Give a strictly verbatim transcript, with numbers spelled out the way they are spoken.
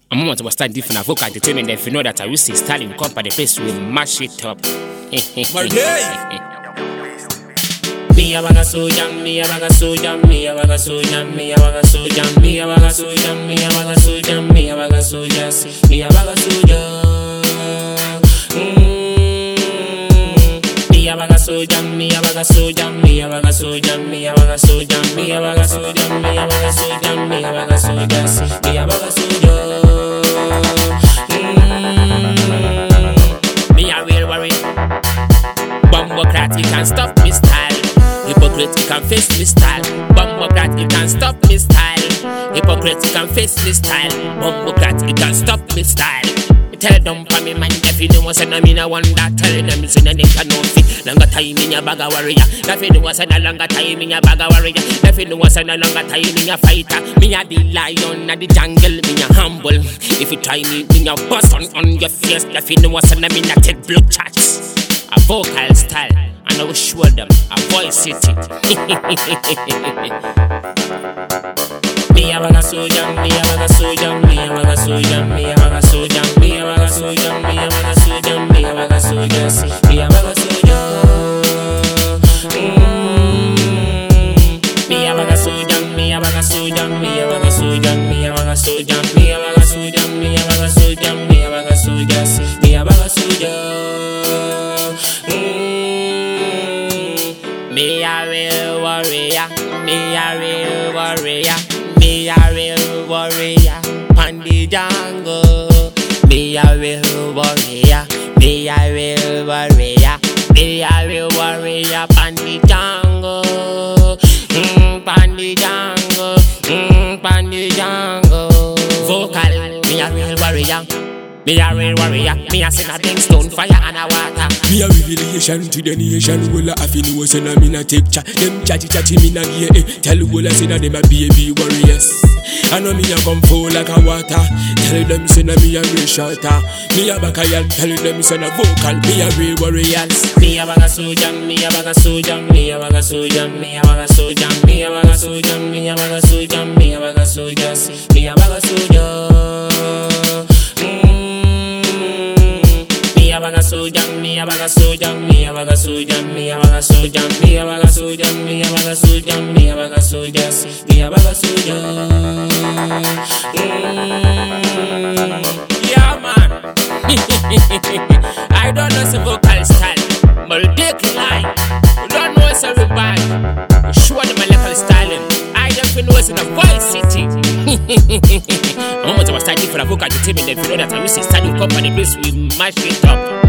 I'm going to start different vocal entertainment. If you know that I will see Stalin come by the place, we mash it up. Me a baga so jam, me a baga so jam, me a baga so jam, me a baga so jam, me a baga so jam, me a baga so jam, me a baga so jam, me a baga so jam. Me a baga so jam, me a baga so jam, me a baga so jam, me a baga so jam, me a baga so jam, me a baga so jam, me a baga so jam, me a baga so jam. Me a real worry. Bumblecrat, you can't stop me style. Hypocrite, you can face me style. Bumblecrat, you can't stop me style. Hypocrite, you can face me style. Bumblecrat, you can't stop me style. Tell them for me man, if you know what's in a mean, I wonder. Tell them it's in a nigga no fit. Longer time in your bag of warrior. If you know what's in a longer time in your bag of warrior. If you know what's in a longer time in your fighter. Me a the lion of the jungle, me a humble. If you try me, me a bust on, on your face. If you know what's in a mean, I take blood chats. A vocal style, and I will show them a voice city. Me a baga so jam, me a baga so jam, me a baga so jam, me a baga so jam, me a baga so jam, me a baga so jam, me a baga so jam, me a baga so jam. Me a baga so jam, me a baga so jam, me a baga so jam, me a baga so jam, me a baga so jam, me a baga so jam, me a baga so jam, me a baga so jam. Me a real warrior, me a real warrior, me a real warrior, on the jungle. Me a real warrior, me a real warrior, me a real warrior, on the jungle, mm, on the jungle, mm, on the jungle. Vocal, me a real warrior. Me a real warrior, me a send a thing stone, fire and a water. Me a revelation to the nation. Well, I feel no send a me na take chat. Them chatty chatty me na gear eh. Tell well I say that them a baby warriors. I know me a come full like a water. Tell them send a me a real shelter. Me a bacayal, tell them send a vocal. Me a real warriors. Me a baga so jam, me a baga so jam, me a baga so jam, me a baga so jam, me a baga so jam, me a baga so jam, me a baga so jam, me a baga so jam. Me a baga so jam, me a baga so jam, me a baga so jam, me a baga so jam, me a baga so jam, me a baga so jam, me a baga so jam, me a baga so jam. Yeah man, I don't know the vocal style, but they lie. You don't know it's a revive. Show them a local styling. I don't know it's in a voice city. I'm going to start for a vocal entertainment. If you know that I will see Stalin company, please we mash it up.